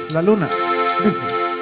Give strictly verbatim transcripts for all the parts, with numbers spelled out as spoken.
La luna, dice.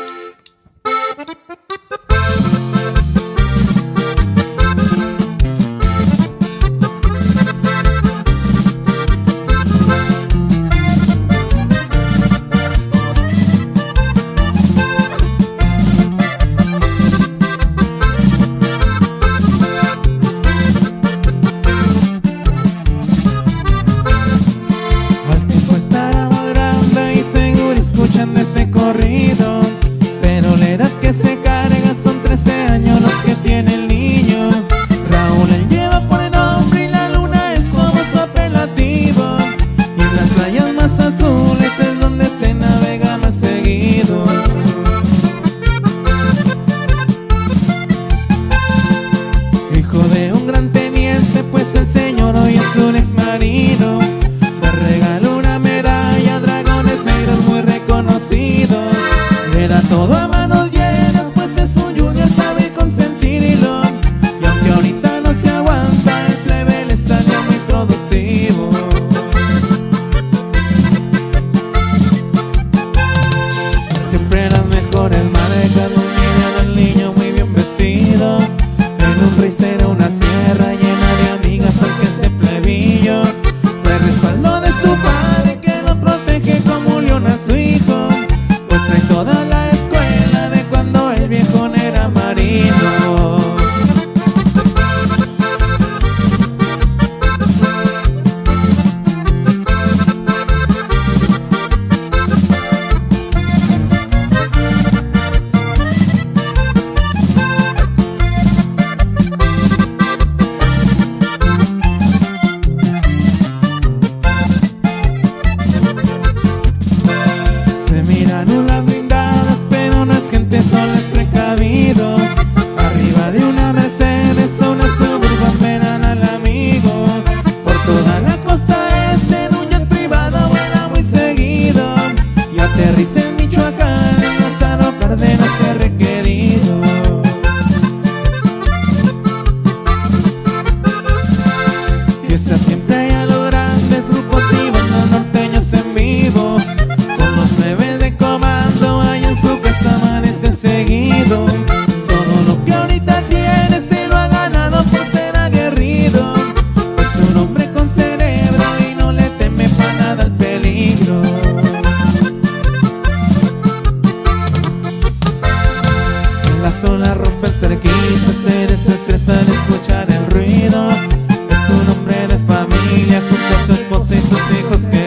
Escuchando este corrido, pero la edad que se carga son trece años los que tiene el niño. Raúl él lleva por el nombre y la luna es como su apelativo, y en las playas más azules es donde se navega más seguido. Hijo de un gran teniente, pues el señor hoy es un ex marido. Le regaló una medalla, dragones negros muy reconocido. Le da todo a manos llenas, pues es un junior, sabe consentirlo. Y aunque ahorita no se aguanta, el plebe le salió muy productivo. Siempre las mejores marcas dominan al niño muy bien vestido. En un ricero una sierra llena de amigas, aunque este plebillo le respaldó de su padre que lo protege como un león a su hijo, pues trae toda la escuela de cuando el viejo era marino. Se miran las blindadas, pero no es gente, solo es precavido. Arriba de una Mercedes o una Suburban verán al amigo. Por toda la costa este en un jet privado vuela muy seguido, y aterriza en Michoacán, en Lázaro Cárdenas es requerido. Fiesta siempre hay a lo grandes, grupos y bandas norteños en vivo. Con los plebes de comando allá en su casa amanece seguido. Todo lo que ahorita tiene se lo ha ganado por ser aguerrido. Es un hombre con cerebro y no le teme para nada al peligro. En la zona rompe el cerquito, se desestresa al escuchar el ruido. Es un hombre de familia junto a su esposa y sus hijos que